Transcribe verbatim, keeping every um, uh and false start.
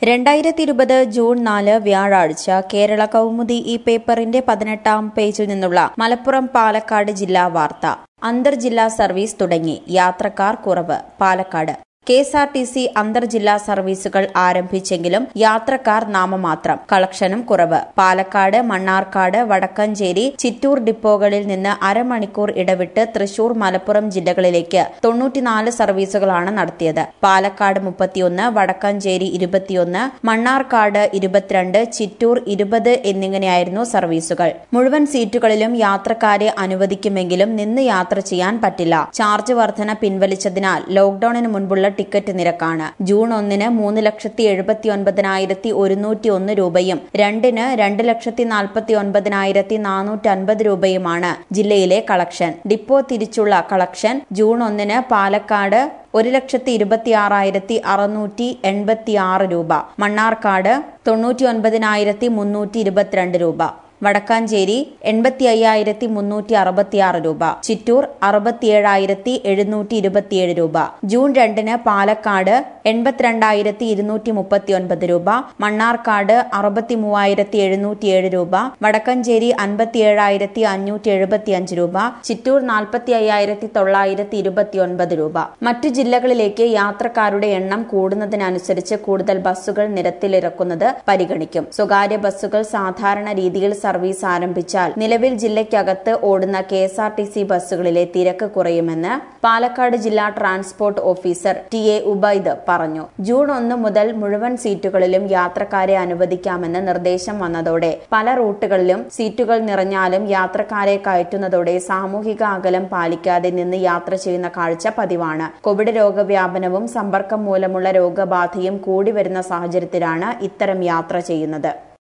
രണ്ടായിരത്തി ഇരുപത് ജൂൺ നാല് വ്യാഴാഴ്ച കേരള കൗമുദി ഈ പേപ്പറിന്റെ പതിനെട്ടാം പേജിൽ നിന്നുള്ള മലപ്പുറം പാലക്കാട് ജില്ലാ വാർത്ത. അന്തർജില്ലാ സർവീസ് തുടങ്ങി, യാത്രക്കാർ കുറവ്. Palakkad K S R T C അന്തർജില്ലാ സർവീസുകൾ ആരംഭിച്ചെങ്കിലും യാത്രക്കാർ നാമമാത്രം, കളക്ഷനും കുറവ്. പാലക്കാട്, മണ്ണാർക്കാട്, വടക്കഞ്ചേരി, ചിറ്റൂർ ഡിപ്പോകളിൽ നിന്ന് അരമണിക്കൂർ ഇടവിട്ട് തൃശൂർ, മലപ്പുറം ജില്ലകളിലേക്ക് തൊണ്ണൂറ്റിനാല് സർവീസുകളാണ് നടത്തിയത്. പാലക്കാട് മുപ്പത്തിയൊന്ന്, വടക്കഞ്ചേരി ഇരുപത്തിയൊന്ന്, മണ്ണാർക്കാട് ഇരുപത്തിരണ്ട്, ചിറ്റൂർ ഇരുപത് എന്നിങ്ങനെയായിരുന്നു സർവീസുകൾ. മുഴുവൻ സീറ്റുകളിലും യാത്രക്കാരെ അനുവദിക്കുമെങ്കിലും നിന്ന് യാത്ര ചെയ്യാൻ പറ്റില്ല. ചാർജ് വർധന പിൻവലിച്ചതിനാൽ ലോക്ഡൌണിന് മുൻപുള്ള ടിക്കറ്റ് നിരക്കാണ്. ജൂൺ ഒന്നിന് മൂന്ന് ലക്ഷത്തി എഴുപത്തി ഒൻപതിനായിരത്തി ഒരുന്നൂറ്റി ഒന്ന് രൂപയും രണ്ടിന് രണ്ട് ലക്ഷത്തി നാൽപ്പത്തി ഒൻപതിനായിരത്തി നാനൂറ്റി അൻപത് രൂപയുമാണ് ജില്ലയിലെ കളക്ഷൻ. ഡിപ്പോ തിരിച്ചുള്ള കളക്ഷൻ ജൂൺ ഒന്നിന് പാലക്കാട് ഒരു ലക്ഷത്തി ഇരുപത്തി ആറായിരത്തി അറുന്നൂറ്റി എൺപത്തി ആറ് രൂപ, മണ്ണാർക്കാട് തൊണ്ണൂറ്റി ഒൻപതിനായിരത്തി മുന്നൂറ്റി ഇരുപത്തിരണ്ട് രൂപ, വടക്കാഞ്ചേരി എൺപത്തി അയ്യായിരത്തി മുന്നൂറ്റി അറുപത്തിയാറ് രൂപ, ചിറ്റൂർ അറുപത്തിയേഴായിരത്തി എഴുന്നൂറ്റി ഇരുപത്തിയേഴ് രൂപ. ജൂൺ രണ്ടിന് പാലക്കാട് എൺപത്തിരണ്ടായിരത്തി ഇരുന്നൂറ്റി മുപ്പത്തി ഒൻപത് രൂപ, മണ്ണാർക്കാട് അറുപത്തി മൂവായിരത്തി എഴുന്നൂറ്റിയേഴ് രൂപ, വടക്കഞ്ചേരി അൻപത്തിയേഴായിരത്തി അഞ്ഞൂറ്റി എഴുപത്തി അഞ്ച് രൂപ, ചിറ്റൂർ നാൽപ്പത്തി അയ്യായിരത്തി തൊള്ളായിരത്തി ഇരുപത്തി ഒൻപത് രൂപ. മറ്റു ജില്ലകളിലേക്ക് യാത്രക്കാരുടെ എണ്ണം കൂടുന്നതിനനുസരിച്ച് കൂടുതൽ ബസ്സുകൾ നിരത്തിലിറക്കുന്നത് പരിഗണിക്കും. സ്വകാര്യ ബസ്സുകൾ സാധാരണ രീതിയിൽ സർവീസ് ആരംഭിച്ചാൽ നിലവിൽ ജില്ലയ്ക്കകത്ത് ഓടുന്ന K S R T C ബസ്സുകളിലെ തിരക്ക് കുറയുമെന്ന് പാലക്കാട് ജില്ലാ transport officer T A Ubaid പറഞ്ഞു. ജൂൺ ഒന്ന് മുതൽ മുഴുവൻ സീറ്റുകളിലും യാത്രക്കാരെ അനുവദിക്കാമെന്ന് നിർദ്ദേശം വന്നതോടെ പല റൂട്ടുകളിലും സീറ്റുകൾ നിറഞ്ഞാലും യാത്രക്കാരെ കയറ്റുന്നതോടെ സാമൂഹിക അകലം പാലിക്കാതെ നിന്ന് യാത്ര ചെയ്യുന്ന കാഴ്ച പതിവാണ്. കോവിഡ് രോഗവ്യാപനവും സമ്പർക്കം മൂലമുള്ള രോഗബാധയും കൂടി വരുന്ന സാഹചര്യത്തിലാണ് ഇത്തരം യാത്ര ചെയ്യുന്നത്.